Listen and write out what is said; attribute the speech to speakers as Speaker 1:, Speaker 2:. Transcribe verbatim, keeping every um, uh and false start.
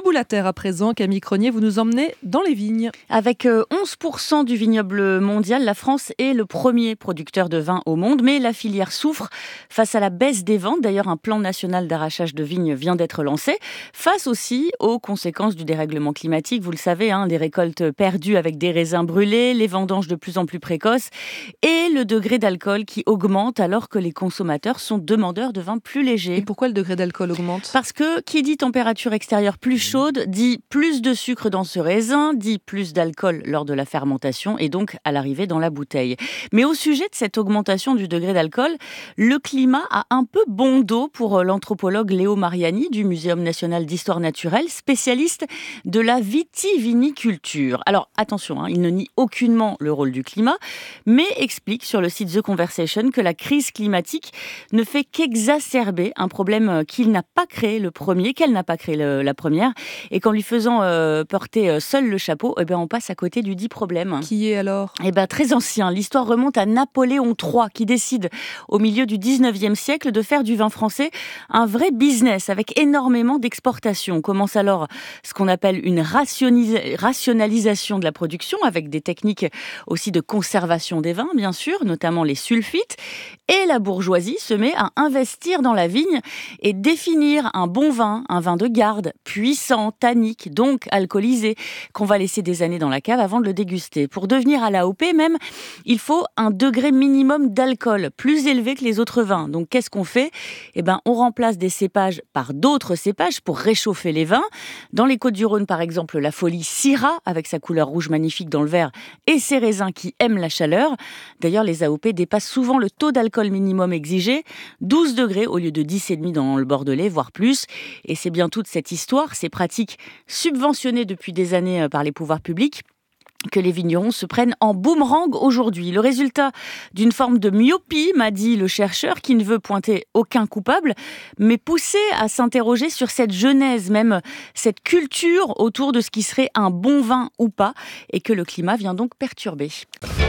Speaker 1: beaucoup la terre à présent. Camille Cronier, vous nous emmenez dans les vignes.
Speaker 2: Avec onze pour cent du vignoble mondial, la France est le premier producteur de vin au monde, mais la filière souffre face à la baisse des ventes. D'ailleurs, un plan national d'arrachage de vignes vient d'être lancé, face aussi aux conséquences du dérèglement climatique. Vous le savez, hein, les récoltes perdues avec des raisins brûlés, les vendanges de plus en plus précoces et le degré d'alcool qui augmente alors que les consommateurs sont demandeurs de vins plus légers.
Speaker 1: Et pourquoi le degré d'alcool augmente ?
Speaker 2: Parce que qui dit température extérieure plus chaude, dit plus de sucre dans ce raisin, dit plus d'alcool lors de la fermentation et donc à l'arrivée dans la bouteille. Mais au sujet de cette augmentation du degré d'alcool, le climat a un peu bon dos pour l'anthropologue Léo Mariani du Muséum national d'histoire naturelle, spécialiste de la vitiviniculture. Alors attention, hein, il ne nie aucunement le rôle du climat, mais explique sur le site The Conversation que la crise climatique ne fait qu'exacerber un problème qu'il n'a pas créé le premier, qu'elle n'a pas créé le, la première, et qu'en lui faisant euh, porter euh, seul le chapeau, eh ben, on passe à côté du dit problème.
Speaker 1: Qui est alors ?
Speaker 2: Eh ben, très ancien. L'histoire remonte à Napoléon trois, qui décide au milieu du dix-neuvième siècle de faire du vin français un vrai business, avec énormément d'exportations. On commence alors ce qu'on appelle une rationis- rationalisation de la production, avec des techniques aussi de conservation des vins, bien sûr, notamment les sulfites, et la bourgeoisie se met à investir dans la vigne et définir un bon vin, un vin de garde, puissant, tannique, donc alcoolisé, qu'on va laisser des années dans la cave avant de le déguster. Pour devenir à l'A O P même, il faut un degré minimum d'alcool, plus élevé que les autres vins. Donc qu'est-ce qu'on fait ? Eh ben, on remplace des cépages par d'autres cépages pour réchauffer les vins. Dans les Côtes-du-Rhône, par exemple, la folie Syrah, avec sa couleur rouge magnifique dans le verre, et ses raisins qui aiment la chaleur. D'ailleurs, les A O P dépassent souvent le taux d'alcool minimum exigé, douze degrés au lieu de dix virgule cinq dans le Bordelais, voire plus. Et c'est bien toute cette histoire, ces pratiques subventionnées depuis des années par les pouvoirs publics, que les vignerons se prennent en boomerang aujourd'hui. Le résultat d'une forme de myopie, m'a dit le chercheur, qui ne veut pointer aucun coupable, mais pousser à s'interroger sur cette genèse, même cette culture autour de ce qui serait un bon vin ou pas, et que le climat vient donc perturber.